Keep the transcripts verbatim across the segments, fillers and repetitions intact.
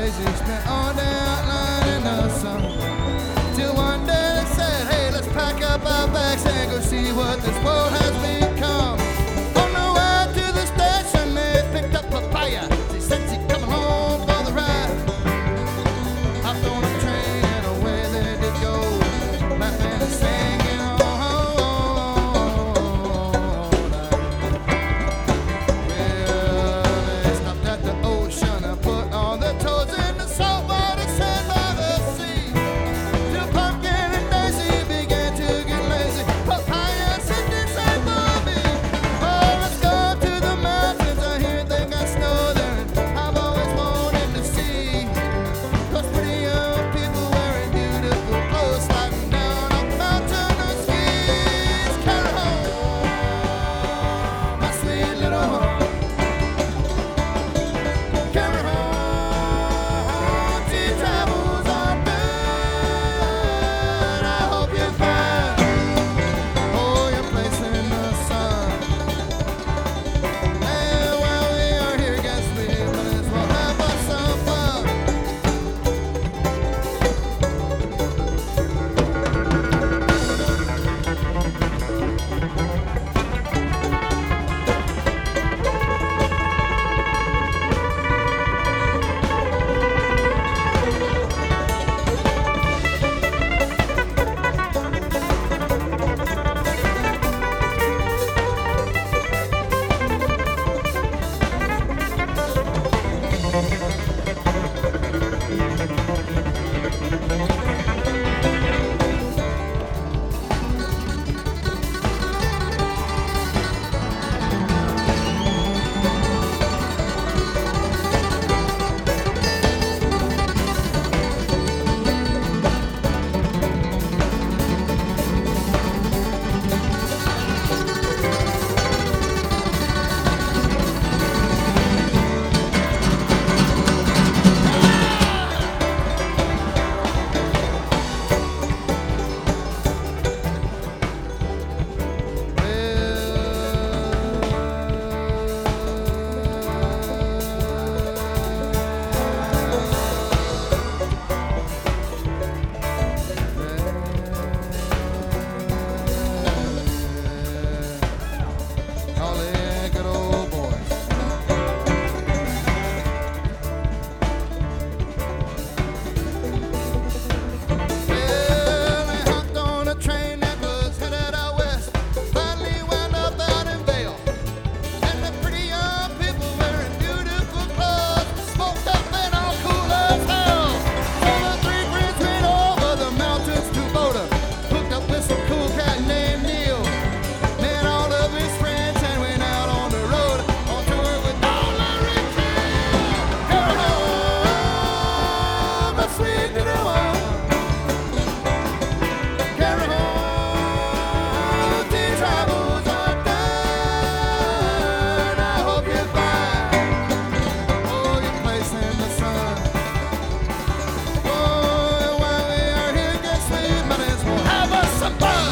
crazy. Spent all day outlined in the sun. Till one day they said, hey, let's pack up our bags and go see what this world has become. On the way to the station, they picked up Papaya. She said she's coming home for the ride. Hopped on the train and away they did go, laughing and singing all night. Well, they stopped at the ocean and put all their toes in the salt water sand by the sea. Till Pumpkin and Daisy began to get lazy. Papaya said this ain't for me. Oh, let's go to the mountains. I hear they got snow there, and I've always wanted to see those pretty young people wearing beautiful clothes, sliding down a mountain of skis. Carry home, my sweet little home. Carry home, tea travels are done. I hope you find, oh, your place in the sun. And while we are here, guess we might as well have us some fun. All the good old boys. Well, they hopped on a train that was headed out west. Finally wound up out in Vail. And the pretty young people wearing beautiful clothes, smoked up and all cool as hell. So the three friends went over the mountains to Boulder, hooked up with some cool cat named Neil. Met all of his friends and went out on the road on tour with Don Larry King. Carry home, my sweet little one. Carry home, tea travels are done. I hope you find, oh, your place in the sun. Oh, and while we are here, guess we might as well have us some fun.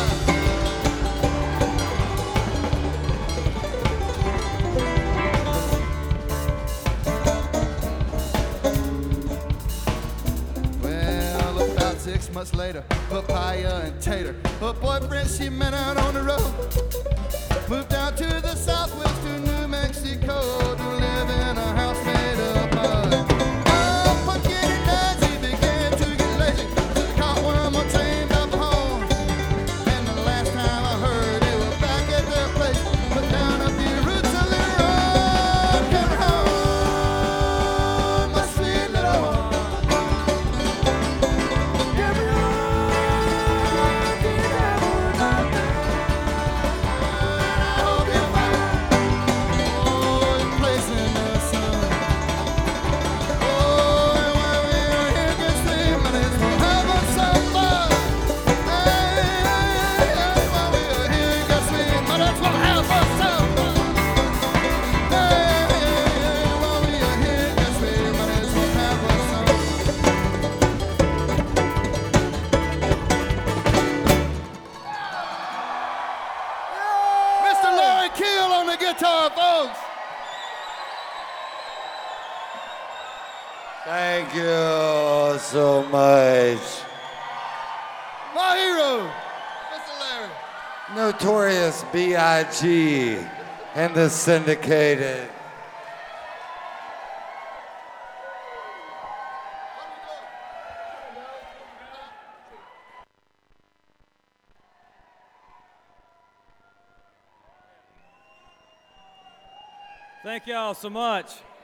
Well, about six months later, Papaya and Tater, her boyfriend she met out on the road, moved down to the southwest to New Mexico to live in a house made of mud. Oh, Pumpkin and Daisy began to get lazy, so they caught one more train up home. And the last time I heard, they were back at their place, put down a few roots of their own. Carry home, my sweet little one. Carry home, tea travels are done. I hope you find, oh, your place Thank you so much. My hero, Mister Larry. Notorious B I G and the Syndicated. Thank y'all so much.